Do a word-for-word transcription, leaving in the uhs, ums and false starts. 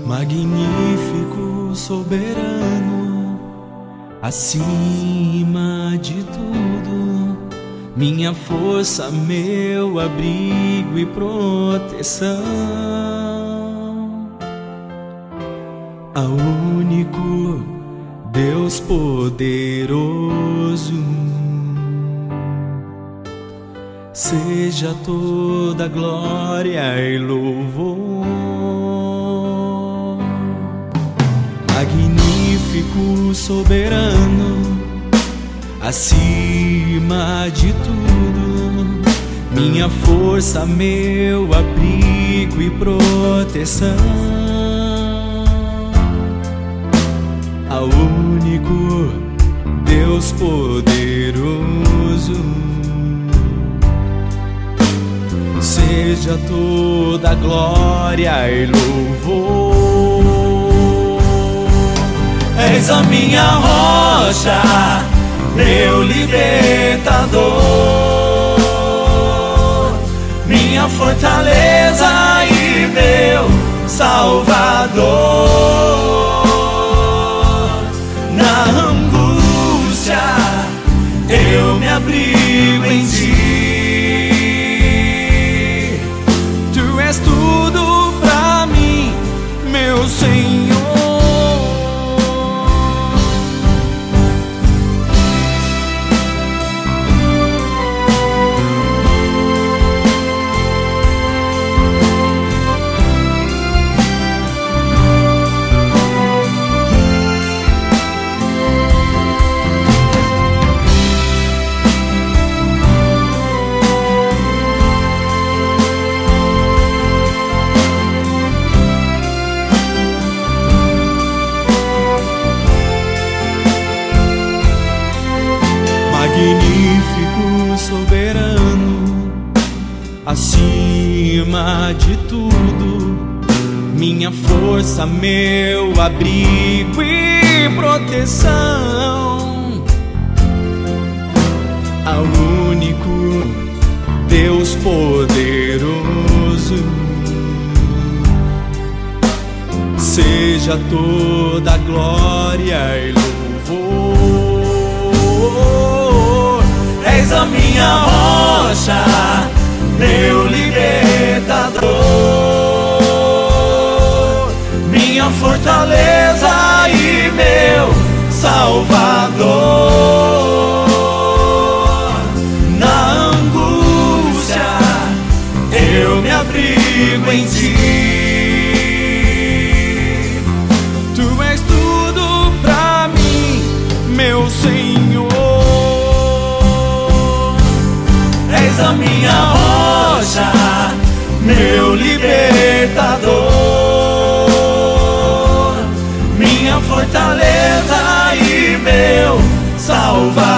Magnífico, soberano, acima de tudo, minha força, meu abrigo e proteção. Ao único Deus poderoso, seja toda glória e louvor. Magnífico, soberano, acima de tudo, minha força, meu abrigo e proteção. Ao único Deus poderoso, seja toda glória e louvor. És a minha rocha, meu libertador, minha fortaleza e meu salvador. Na angústia eu me abrigo em ti. Tu és tudo pra mim, meu Senhor. Magnífico, soberano, acima de tudo, minha força, meu abrigo e proteção. Ao único Deus poderoso, seja toda glória e louvor. És a minha rocha, meu libertador, minha fortaleza e meu salvador. Na angústia eu me abrigo em ti. Tu és tudo pra mim, meu Senhor. És a minha rocha, meu libertador, minha fortaleza e meu salvador.